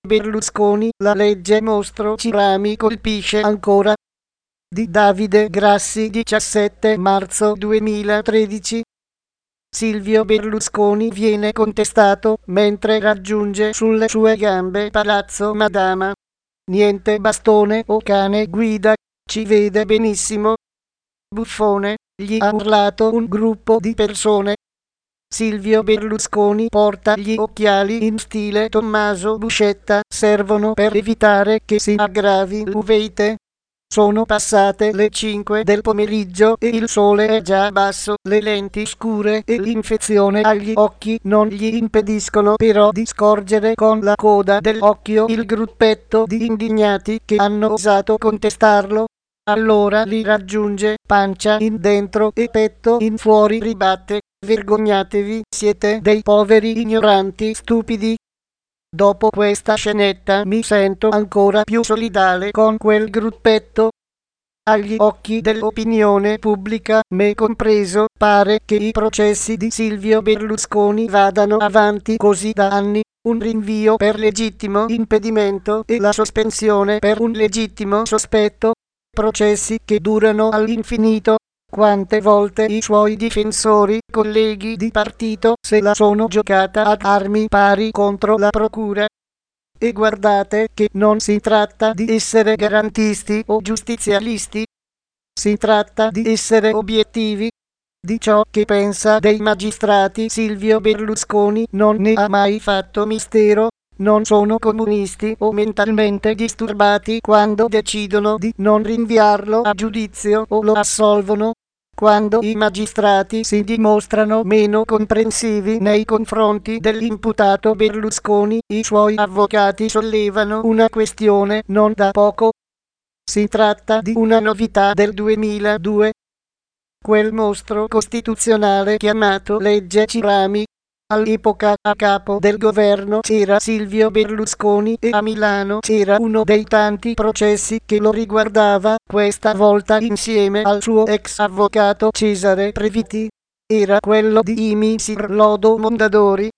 Berlusconi, la legge mostro Cirami colpisce ancora. Di Davide Grassi, 17 marzo 2013. Silvio Berlusconi viene contestato mentre raggiunge sulle sue gambe Palazzo Madama. Niente bastone o cane guida, ci vede benissimo. Buffone, gli ha urlato un gruppo di persone. Silvio Berlusconi porta gli occhiali in stile Tommaso Buscetta, servono per evitare che si aggravi l'uvite. Sono passate le 5 del pomeriggio e il sole è già basso, le lenti scure e l'infezione agli occhi non gli impediscono però di scorgere con la coda dell'occhio il gruppetto di indignati che hanno osato contestarlo. Allora li raggiunge, pancia in dentro e petto in fuori, ribatte: vergognatevi, siete dei poveri ignoranti stupidi. Dopo questa scenetta mi sento ancora più solidale con quel gruppetto. Agli occhi dell'opinione pubblica, me compreso, pare che i processi di Silvio Berlusconi vadano avanti così da anni, un rinvio per legittimo impedimento e la sospensione per un legittimo sospetto, processi che durano all'infinito. Quante volte i suoi difensori, colleghi di partito, se la sono giocata ad armi pari contro la procura. E guardate che non si tratta di essere garantisti o giustizialisti, si tratta di essere obiettivi. Di ciò che pensa dei magistrati Silvio Berlusconi non ne ha mai fatto mistero. Non sono comunisti o mentalmente disturbati quando decidono di non rinviarlo a giudizio o lo assolvono. Quando i magistrati si dimostrano meno comprensivi nei confronti dell'imputato Berlusconi, i suoi avvocati sollevano una questione non da poco. Si tratta di una novità del 2002. Quel mostro costituzionale chiamato legge Cirami. All'epoca a capo del governo c'era Silvio Berlusconi e a Milano c'era uno dei tanti processi che lo riguardava, questa volta insieme al suo ex avvocato Cesare Previti. Era quello di Imi Sir Lodo Mondadori.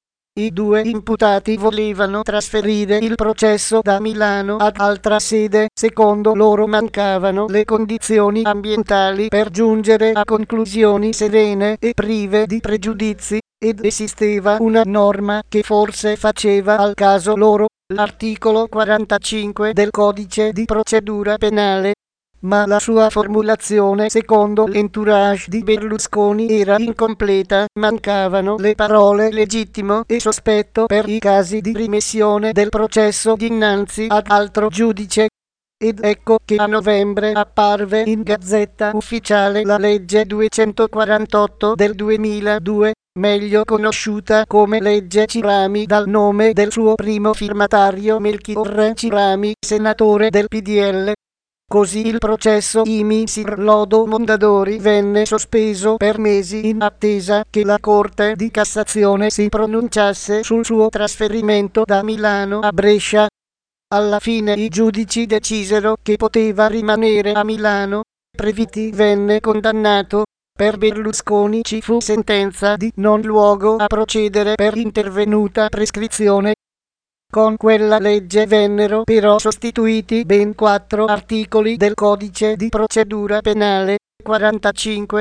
I due imputati volevano trasferire il processo da Milano ad altra sede, secondo loro mancavano le condizioni ambientali per giungere a conclusioni serene e prive di pregiudizi, ed esisteva una norma che forse faceva al caso loro, l'articolo 45 del Codice di procedura penale. Ma la sua formulazione secondo l'entourage di Berlusconi era incompleta, mancavano le parole legittimo e sospetto per i casi di rimessione del processo dinanzi ad altro giudice. Ed ecco che a novembre apparve in Gazzetta Ufficiale la legge 248 del 2002, meglio conosciuta come legge Cirami dal nome del suo primo firmatario Melchiorre Cirami, senatore del PDL. Così il processo Imi Sir Lodo Mondadori venne sospeso per mesi in attesa che la Corte di Cassazione si pronunciasse sul suo trasferimento da Milano a Brescia. Alla fine i giudici decisero che poteva rimanere a Milano. Previti venne condannato. Per Berlusconi ci fu sentenza di non luogo a procedere per intervenuta prescrizione. Con quella legge vennero però sostituiti ben 4 articoli del Codice di procedura penale, 45,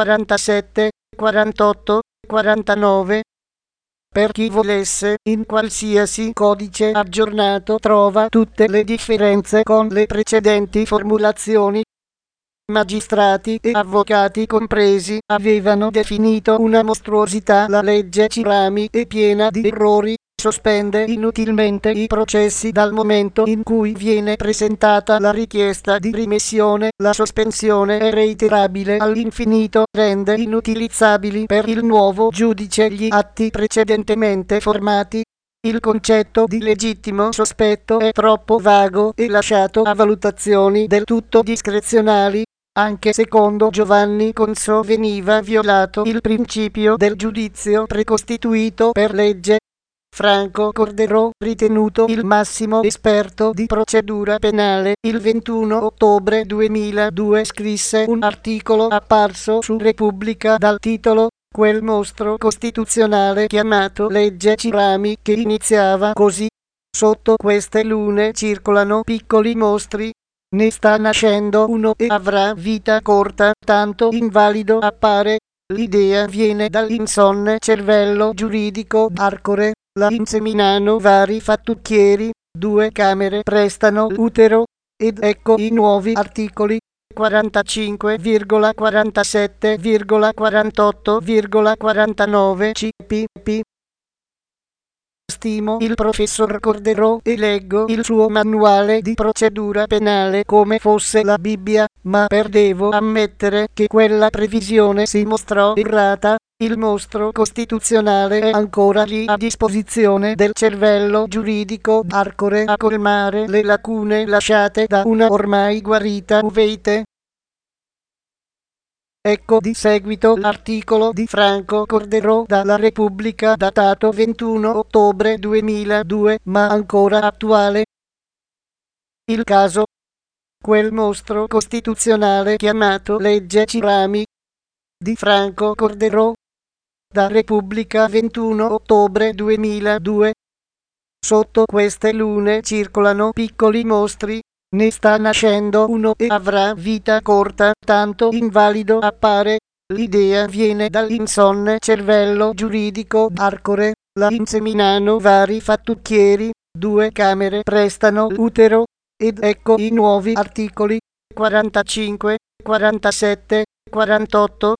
47, 48, 49. Per chi volesse, in qualsiasi codice aggiornato trova tutte le differenze con le precedenti formulazioni. Magistrati e avvocati compresi avevano definito una mostruosità la legge Cirami e piena di errori. Sospende inutilmente i processi dal momento in cui viene presentata la richiesta di rimessione, la sospensione è reiterabile all'infinito, rende inutilizzabili per il nuovo giudice gli atti precedentemente formati. Il concetto di legittimo sospetto è troppo vago e lasciato a valutazioni del tutto discrezionali. Anche secondo Giovanni Conso veniva violato il principio del giudizio precostituito per legge. Franco Corderò, ritenuto il massimo esperto di procedura penale, il 21 ottobre 2002 scrisse un articolo apparso su Repubblica dal titolo "Quel mostro costituzionale chiamato legge Cirami", che iniziava così: Sotto queste lune circolano piccoli mostri. Ne sta nascendo uno e avrà vita corta, tanto invalido appare. L'idea viene dall'insonne cervello giuridico d'Arcore. La inseminano vari fattucchieri, 2 camere prestano l'utero. Ed ecco i nuovi articoli 45,47,48,49 CPP. Stimo il professor Corderò e leggo il suo manuale di procedura penale come fosse la Bibbia, ma devo ammettere che quella previsione si mostrò errata. Il mostro costituzionale è ancora lì a disposizione del cervello giuridico d'Arcore a colmare le lacune lasciate da una ormai guarita Uveite. Ecco di seguito l'articolo di Franco Corderò dalla Repubblica datato 21 ottobre 2002, ma ancora attuale. Il caso. Quel mostro costituzionale chiamato legge Cirami. Di Franco Corderò. Da Repubblica 21 ottobre 2002. Sotto queste lune circolano piccoli mostri. Ne sta nascendo uno e avrà vita corta, tanto invalido appare. L'idea viene dall'insonne cervello giuridico d'Arcore. La inseminano vari fattucchieri, 2 camere prestano l'utero. Ed ecco i nuovi articoli 45, 47, 48,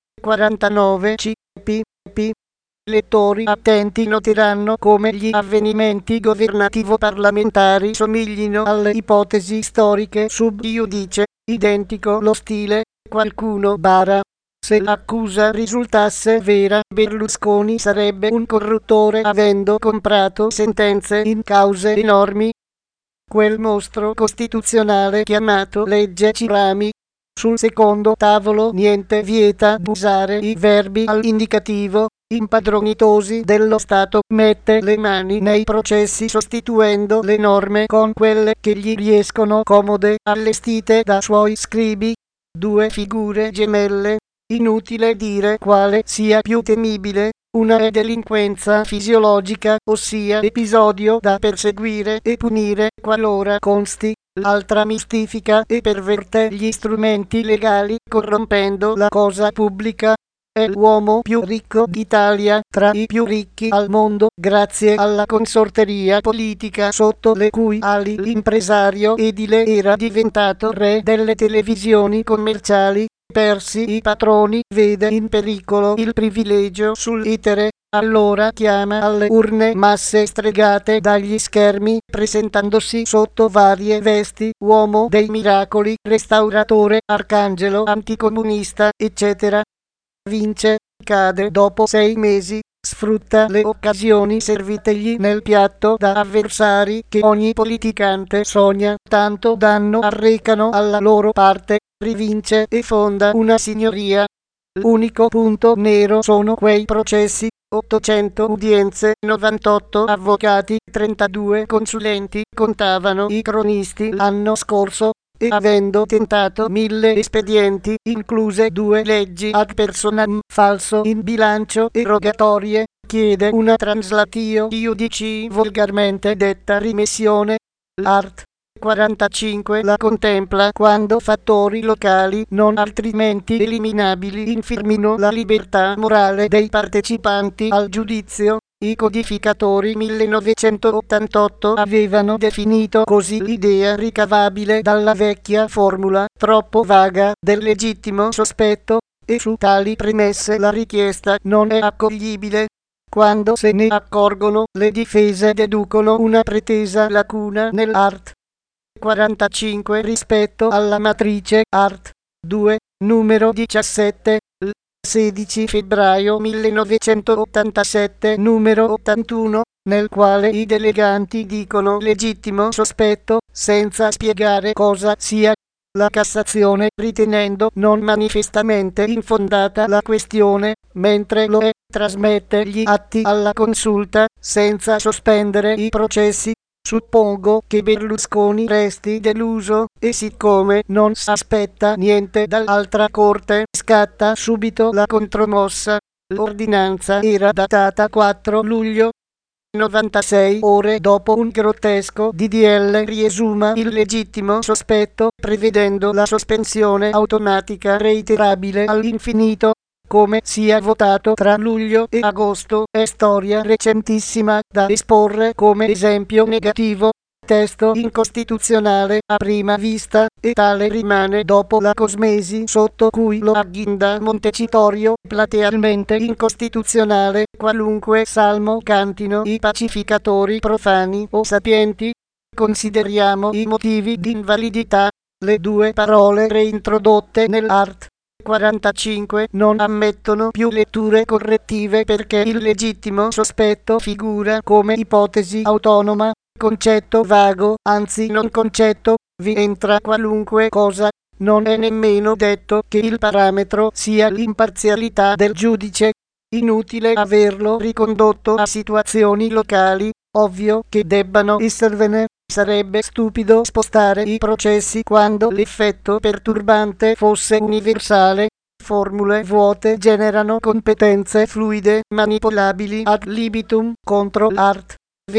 49 CPP. Lettori attenti noteranno come gli avvenimenti governativo-parlamentari somiglino alle ipotesi storiche sub iudice, identico lo stile, qualcuno bara. Se l'accusa risultasse vera, Berlusconi sarebbe un corruttore avendo comprato sentenze in cause enormi. Quel mostro costituzionale chiamato legge Cirami. Sul secondo tavolo niente vieta usare i verbi all'indicativo. Impadronitosi dello Stato mette le mani nei processi sostituendo le norme con quelle che gli riescono comode allestite da suoi scribi. 2 figure gemelle. Inutile dire quale sia più temibile. Una è delinquenza fisiologica, ossia episodio da perseguire e punire qualora consti. L'altra mistifica e perverte gli strumenti legali corrompendo la cosa pubblica. È l'uomo più ricco d'Italia, tra i più ricchi al mondo, grazie alla consorteria politica sotto le cui ali l'impresario edile era diventato re delle televisioni commerciali. Persi i patroni, vede in pericolo il privilegio sull'etere. Allora chiama alle urne masse stregate dagli schermi, presentandosi sotto varie vesti, uomo dei miracoli, restauratore, arcangelo, anticomunista, eccetera. Vince, cade dopo 6 mesi, sfrutta le occasioni servitegli nel piatto da avversari che ogni politicante sogna, tanto danno arrecano alla loro parte, rivince e fonda una signoria. L'unico punto nero sono quei processi, 800 udienze, 98 avvocati, 32 consulenti, contavano i cronisti l'anno scorso. E avendo tentato 1000 espedienti, incluse 2 leggi ad personam, falso in bilancio e rogatorie, chiede una translatio iudici volgarmente detta rimessione. L'art. 45 la contempla quando fattori locali non altrimenti eliminabili infirmino la libertà morale dei partecipanti al giudizio. I codificatori 1988 avevano definito così l'idea ricavabile dalla vecchia formula, troppo vaga, del legittimo sospetto, e su tali premesse la richiesta non è accoglibile. Quando se ne accorgono, le difese deducono una pretesa lacuna nell'art. 45 rispetto alla matrice art. 2, numero 17, 16 febbraio 1987, numero 81, nel quale i deleganti dicono legittimo sospetto, senza spiegare cosa sia. La Cassazione, ritenendo non manifestamente infondata la questione, mentre lo è, trasmette gli atti alla Consulta, senza sospendere i processi. Suppongo che Berlusconi resti deluso, e siccome non s'aspetta niente dall'altra corte, scatta subito la contromossa. L'ordinanza era datata 4 luglio. 96 ore dopo un grottesco DDL riesuma il legittimo sospetto, prevedendo la sospensione automatica reiterabile all'infinito. Come sia votato tra luglio e agosto è storia recentissima da esporre come esempio negativo. Testo incostituzionale a prima vista, e tale rimane dopo la cosmesi sotto cui lo agghinda Montecitorio, platealmente incostituzionale, qualunque salmo cantino i pacificatori profani o sapienti. Consideriamo i motivi di invalidità. Le due parole reintrodotte nell'art. 45 non ammettono più letture correttive perché il legittimo sospetto figura come ipotesi autonoma, concetto vago, anzi non concetto, vi entra qualunque cosa. Non è nemmeno detto che il parametro sia l'imparzialità del giudice. Inutile averlo ricondotto a situazioni locali, ovvio che debbano esservene. Sarebbe stupido spostare i processi quando l'effetto perturbante fosse universale. Formule vuote generano competenze fluide, manipolabili ad libitum. Contro l'art.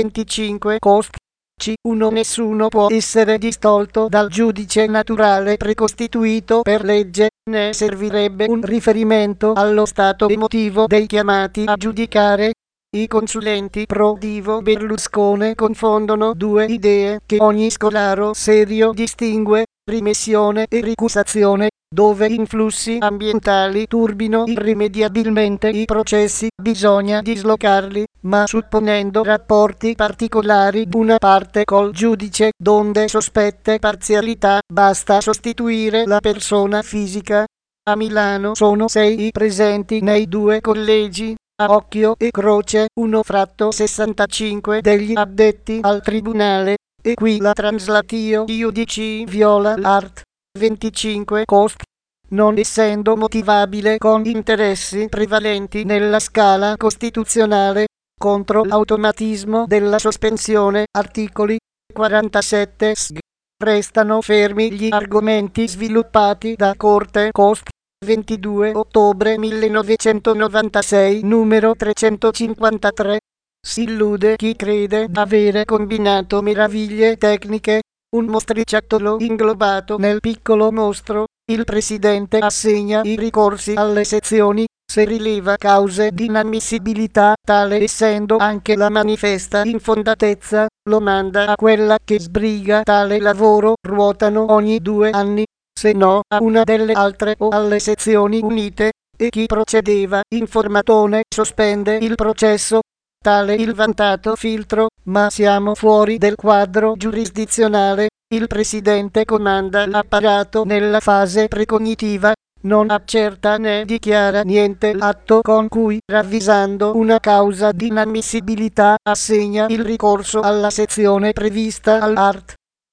25 cost. C1 Nessuno può essere distolto dal giudice naturale precostituito per legge, ne servirebbe un riferimento allo stato emotivo dei chiamati a giudicare. I consulenti pro Divo Berlusconi confondono due idee che ogni scolaro serio distingue: rimessione e ricusazione. Dove influssi ambientali turbino irrimediabilmente i processi, bisogna dislocarli, ma supponendo rapporti particolari d'una parte col giudice, donde sospette parzialità, basta sostituire la persona fisica. A Milano sono 6 i presenti nei due collegi. A occhio e croce, uno fratto 65 degli addetti al tribunale, e qui la translatio iudici viola l'art. 25 cost. Non essendo motivabile con interessi prevalenti nella scala costituzionale. Contro l'automatismo della sospensione, articoli 47 sg. Restano fermi gli argomenti sviluppati da Corte Cost. 22 ottobre 1996, numero 353. Si illude chi crede d'avere combinato meraviglie tecniche, un mostriciattolo inglobato nel piccolo mostro. Il Presidente assegna i ricorsi alle sezioni, se rileva cause di inammissibilità, tale essendo anche la manifesta infondatezza, lo manda a quella che sbriga tale lavoro, ruotano ogni 2 anni. Se no a una delle altre o alle sezioni unite, e chi procedeva informatone sospende il processo. Tale il vantato filtro, ma siamo fuori del quadro giurisdizionale. Il Presidente comanda l'apparato nella fase precognitiva, non accerta né dichiara niente l'atto con cui, ravvisando una causa di inammissibilità, assegna il ricorso alla sezione prevista all'art.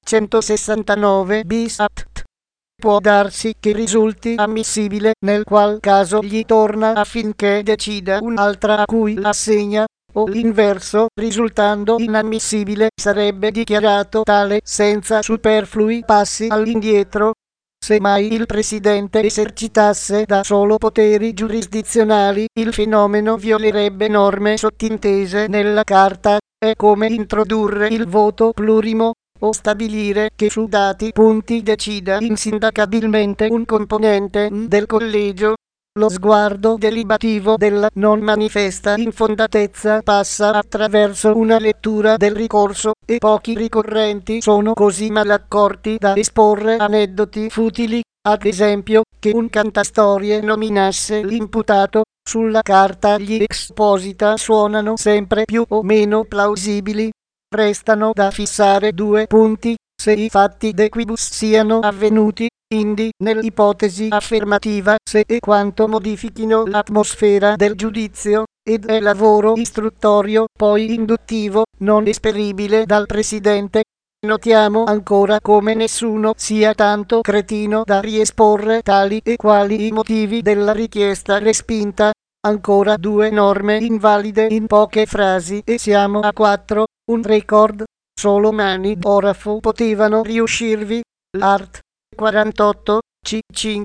169 bis apt. Può darsi che risulti ammissibile, nel qual caso gli torna affinché decida un'altra a cui l'assegna, o l'inverso, risultando inammissibile, sarebbe dichiarato tale senza superflui passi all'indietro. Se mai il Presidente esercitasse da solo poteri giurisdizionali, il fenomeno violerebbe norme sottintese nella Carta. È come introdurre il voto plurimo, o stabilire che su dati punti decida insindacabilmente un componente del collegio. Lo sguardo delibativo della non manifesta infondatezza passa attraverso una lettura del ricorso, e pochi ricorrenti sono così malaccorti da esporre aneddoti futili, ad esempio, che un cantastorie nominasse l'imputato. Sulla carta gli exposita suonano sempre più o meno plausibili. Restano da fissare 2 punti: se i fatti de quibus siano avvenuti, indi, nell'ipotesi affermativa, se e quanto modifichino l'atmosfera del giudizio, ed è lavoro istruttorio, poi induttivo, non esperibile dal Presidente. Notiamo ancora come nessuno sia tanto cretino da riesporre tali e quali i motivi della richiesta respinta. Ancora 2 norme invalide in poche frasi e siamo a 4. Un record. Solo mani d'orafo potevano riuscirvi. L'art. 48. C5.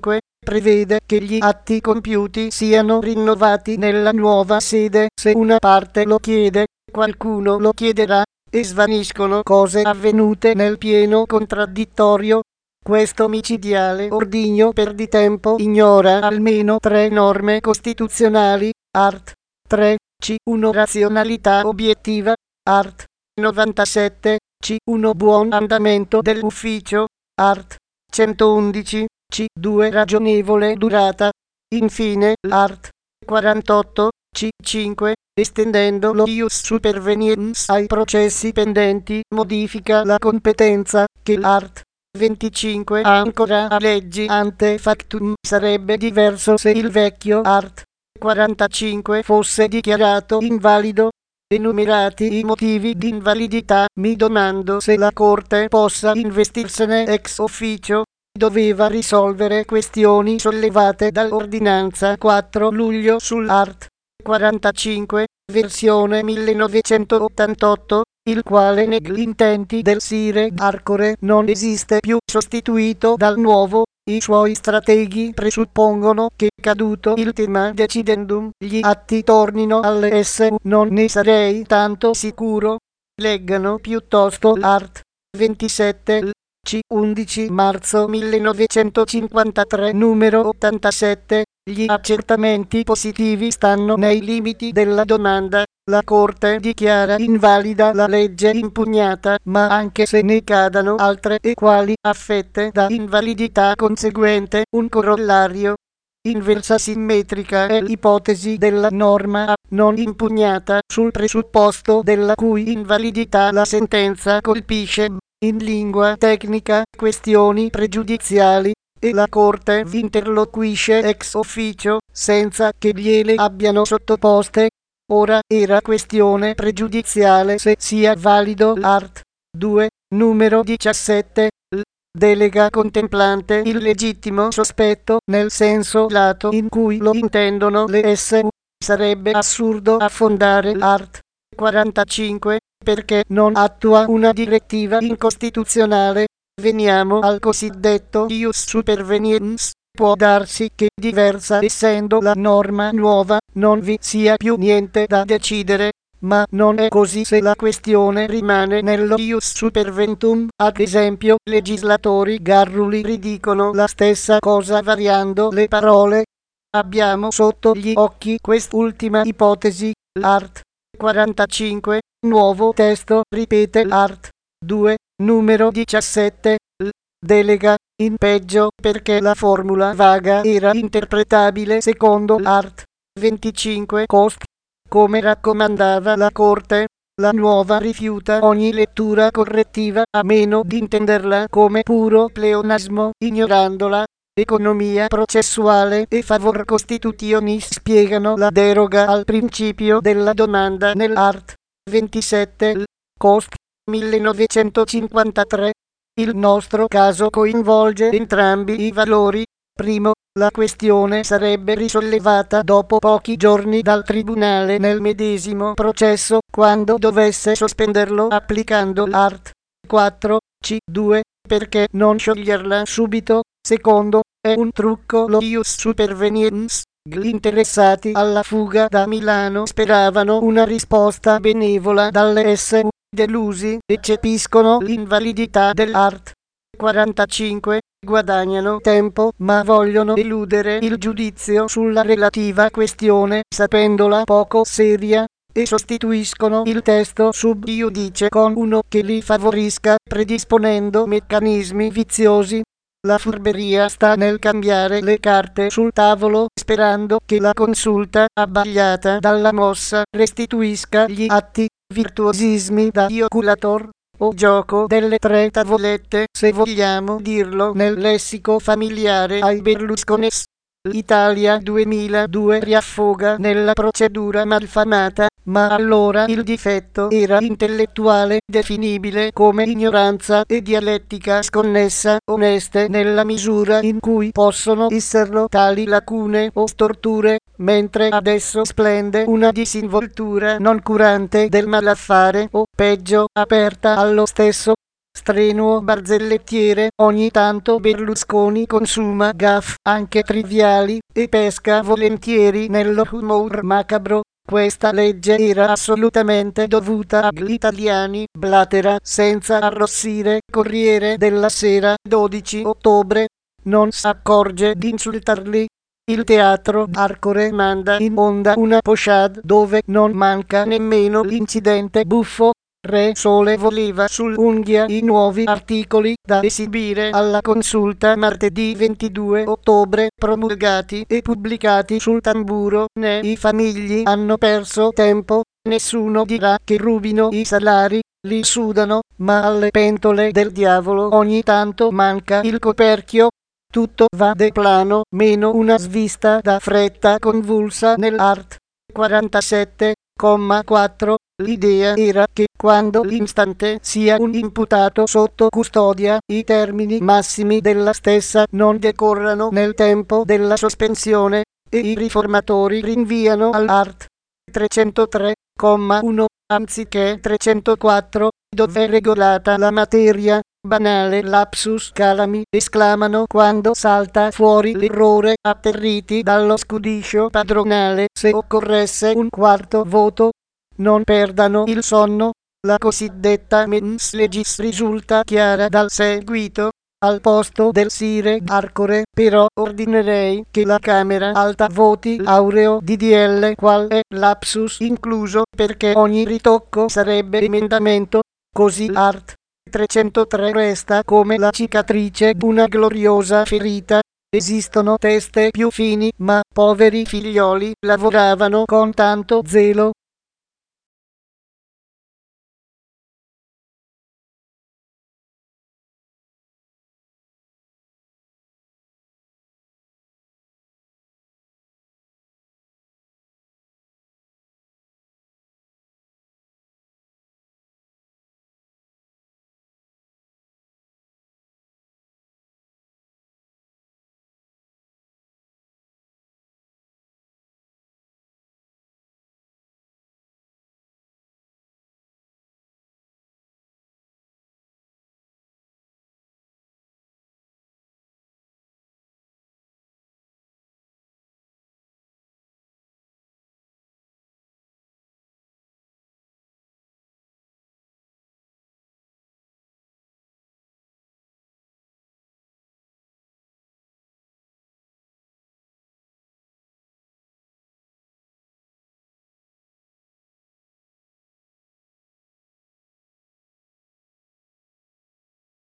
prevede che gli atti compiuti siano rinnovati nella nuova sede se una parte lo chiede, qualcuno lo chiederà, e svaniscono cose avvenute nel pieno contraddittorio. Questo micidiale ordigno perditempo ignora almeno 3 norme costituzionali, art. 3, C1 razionalità obiettiva, art. 97, C1 buon andamento dell'ufficio, art. 111, C2 ragionevole durata. Infine, art. 48, C5, estendendo lo ius superveniens ai processi pendenti, modifica la competenza, che l'art. 25 ancora a leggi ante factum sarebbe diverso se il vecchio art. 45 fosse dichiarato invalido. Enumerati i motivi di invalidità, mi domando se la Corte possa investirsene ex officio. Doveva risolvere questioni sollevate dall'ordinanza 4 luglio sull'art. 45, versione 1988, il quale negli intenti del Sire Arcore non esiste più, sostituito dal nuovo. I suoi strateghi presuppongono che, caduto il tema decidendum, gli atti tornino alle SU. Non ne sarei tanto sicuro. Leggano piuttosto l'art. 27 c. 11 marzo 1953 numero 87. Gli accertamenti positivi stanno nei limiti della domanda. La Corte dichiara invalida la legge impugnata, ma anche se ne cadano altre e quali affette da invalidità conseguente, un corollario. Inversa simmetrica è l'ipotesi della norma non impugnata, sul presupposto della cui invalidità la sentenza colpisce, in lingua tecnica, questioni pregiudiziali, e la Corte vi interloquisce ex officio, senza che gliele abbiano sottoposte. Ora era questione pregiudiziale se sia valido l'art. 2, numero 17, delega contemplante il legittimo sospetto nel senso lato in cui lo intendono le SU. Sarebbe assurdo affondare l'art. 45, perché non attua una direttiva incostituzionale. Veniamo al cosiddetto ius superveniens. Può darsi che, diversa essendo la norma nuova, non vi sia più niente da decidere, ma non è così se la questione rimane nello ius superventum. Ad esempio, legislatori garruli ridicono la stessa cosa variando le parole. Abbiamo sotto gli occhi quest'ultima ipotesi. L'art. 45, nuovo testo, ripete l'art. 2, numero 17, delega, in peggio perché la formula vaga era interpretabile secondo l'art. 25 cost. Come raccomandava la Corte, la nuova rifiuta ogni lettura correttiva a meno di intenderla come puro pleonasmo, ignorandola. Economia processuale e favor constitutionis spiegano la deroga al principio della domanda nell'art. 27 cost. 1953. Il nostro caso coinvolge entrambi i valori. Primo, la questione sarebbe risollevata dopo pochi giorni dal tribunale nel medesimo processo, quando dovesse sospenderlo applicando l'art. 4, C2, perché non scioglierla subito? Secondo, è un trucco lo ius superveniens. Gli interessati alla fuga da Milano speravano una risposta benevola dalle SU. Delusi, eccepiscono l'invalidità dell'art. 45, guadagnano tempo ma vogliono eludere il giudizio sulla relativa questione sapendola poco seria, e sostituiscono il testo sub iudice con uno che li favorisca, predisponendo meccanismi viziosi. La furberia sta nel cambiare le carte sul tavolo, sperando che la consulta, abbagliata dalla mossa, restituisca gli atti. Virtuosismi da ioculator, o gioco delle 3 tavolette, se vogliamo dirlo nel lessico familiare ai Berluscones. L'Italia 2002 riaffoga nella procedura malfamata, ma allora il difetto era intellettuale, definibile come ignoranza e dialettica sconnessa, oneste nella misura in cui possono esserlo tali lacune o storture, mentre adesso splende una disinvoltura noncurante del malaffare, o peggio, aperta allo stesso. strenuo barzellettiere, ogni tanto Berlusconi consuma gaff anche triviali e pesca volentieri nello humor macabro. Questa legge era assolutamente dovuta agli italiani, blatera senza arrossire. Corriere della Sera, 12 ottobre. Non s'accorge di insultarli. Il teatro Arcore manda in onda una pochade dove non manca nemmeno l'incidente buffo. Re Sole voleva sull'unghia i nuovi articoli da esibire alla consulta martedì 22 ottobre, promulgati e pubblicati sul tamburo. Né i famigli hanno perso tempo, nessuno dirà che rubino i salari, li sudano, ma alle pentole del diavolo ogni tanto manca il coperchio. Tutto va de plano, meno una svista da fretta convulsa nell'art. 47,4. L'idea era che quando l'istante sia un imputato sotto custodia, i termini massimi della stessa non decorrano nel tempo della sospensione, e i riformatori rinviano all'art. 303,1 anziché 304, dove è regolata la materia. Banale lapsus calami, esclamano quando salta fuori l'errore, atterriti dallo scudiscio padronale. Se occorresse un quarto voto, non perdano il sonno. La cosiddetta mens legis risulta chiara dal seguito. Al posto del sire Arcore, però, ordinerei che la Camera Alta voti l'aureo DDL qual è lapsus incluso, perché ogni ritocco sarebbe emendamento. Così l'art. 303 resta come la cicatrice d'una gloriosa ferita. Esistono teste più fini, ma poveri figlioli lavoravano con tanto zelo